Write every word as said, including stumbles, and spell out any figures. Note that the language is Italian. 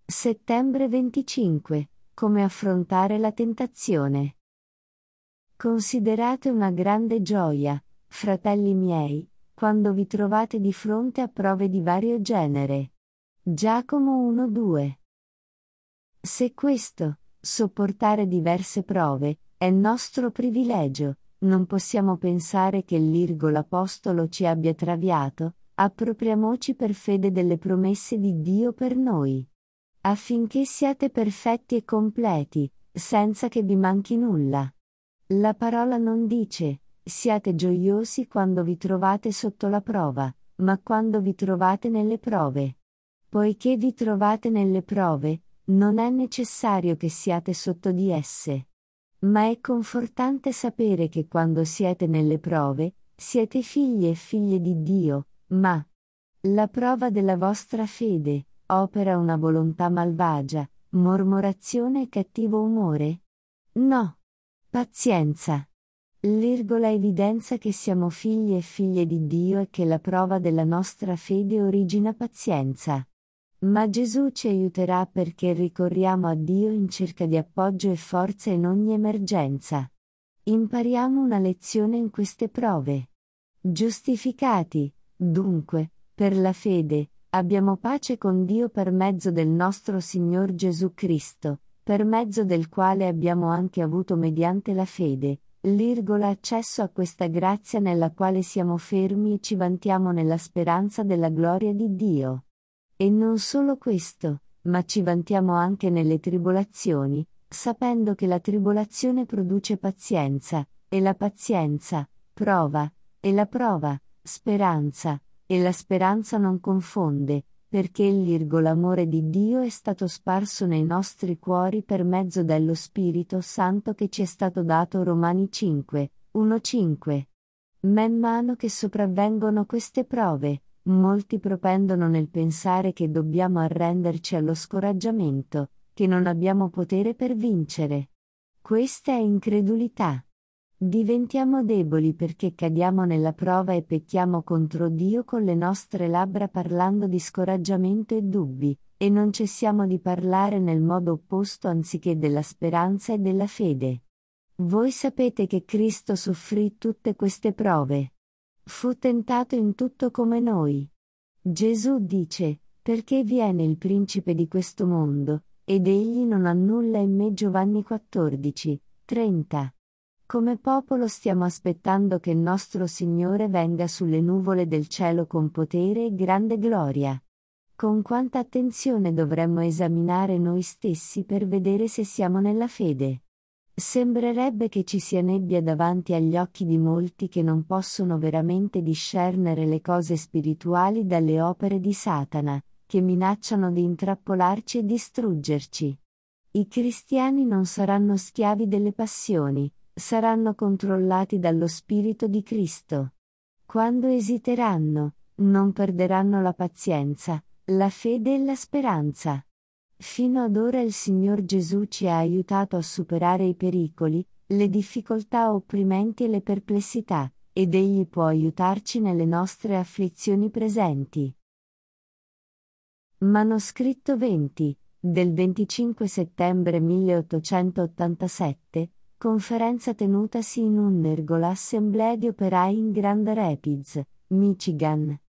Settembre venticinque. Come affrontare la tentazione. Considerate una grande gioia, fratelli miei, quando vi trovate di fronte a prove di vario genere. Giacomo uno due. Se questo, sopportare diverse prove, è nostro privilegio, non possiamo pensare che l'Irgo l'Apostolo ci abbia traviato, appropriamoci per fede delle promesse di Dio per noi. Affinché siate perfetti e completi, senza che vi manchi nulla. La parola non dice, siate gioiosi quando vi trovate sotto la prova, ma quando vi trovate nelle prove. Poiché vi trovate nelle prove, non è necessario che siate sotto di esse. Ma è confortante sapere che quando siete nelle prove, siete figli e figlie di Dio, ma la prova della vostra fede opera una volontà malvagia, mormorazione e cattivo umore? No. Pazienza. L'irgola evidenza che siamo figli e figlie di Dio e che la prova della nostra fede origina pazienza. Ma Gesù ci aiuterà perché ricorriamo a Dio in cerca di appoggio e forza in ogni emergenza. Impariamo una lezione in queste prove. Giustificati, dunque, per la fede, abbiamo pace con Dio per mezzo del nostro Signor Gesù Cristo, per mezzo del quale abbiamo anche avuto mediante la fede, l'irgola accesso a questa grazia nella quale siamo fermi e ci vantiamo nella speranza della gloria di Dio. E non solo questo, ma ci vantiamo anche nelle tribolazioni, sapendo che la tribolazione produce pazienza, e la pazienza, prova, e la prova, speranza, e la speranza non confonde, perché l'amore di Dio è stato sparso nei nostri cuori per mezzo dello Spirito Santo che ci è stato dato. Romani cinque, uno cinque. Man mano che sopravvengono queste prove, molti propendono nel pensare che dobbiamo arrenderci allo scoraggiamento, che non abbiamo potere per vincere. Questa è incredulità. Diventiamo deboli perché cadiamo nella prova e pecchiamo contro Dio con le nostre labbra parlando di scoraggiamento e dubbi, e non cessiamo di parlare nel modo opposto anziché della speranza e della fede. Voi sapete che Cristo soffrì tutte queste prove. Fu tentato in tutto come noi. Gesù dice, perché viene il principe di questo mondo, ed egli non ha nulla in me. Giovanni quattordici, trenta. Come popolo stiamo aspettando che il nostro Signore venga sulle nuvole del cielo con potere e grande gloria. Con quanta attenzione dovremmo esaminare noi stessi per vedere se siamo nella fede. Sembrerebbe che ci sia nebbia davanti agli occhi di molti che non possono veramente discernere le cose spirituali dalle opere di Satana, che minacciano di intrappolarci e distruggerci. I cristiani non saranno schiavi delle passioni, saranno controllati dallo Spirito di Cristo. Quando esiteranno, non perderanno la pazienza, la fede e la speranza. Fino ad ora il Signor Gesù ci ha aiutato a superare i pericoli, le difficoltà opprimenti e le perplessità, ed Egli può aiutarci nelle nostre afflizioni presenti. Manoscritto venti, del venticinque settembre milleottocentottantasette, conferenza tenutasi in un'ergola assemblea di operai in Grand Rapids, Michigan.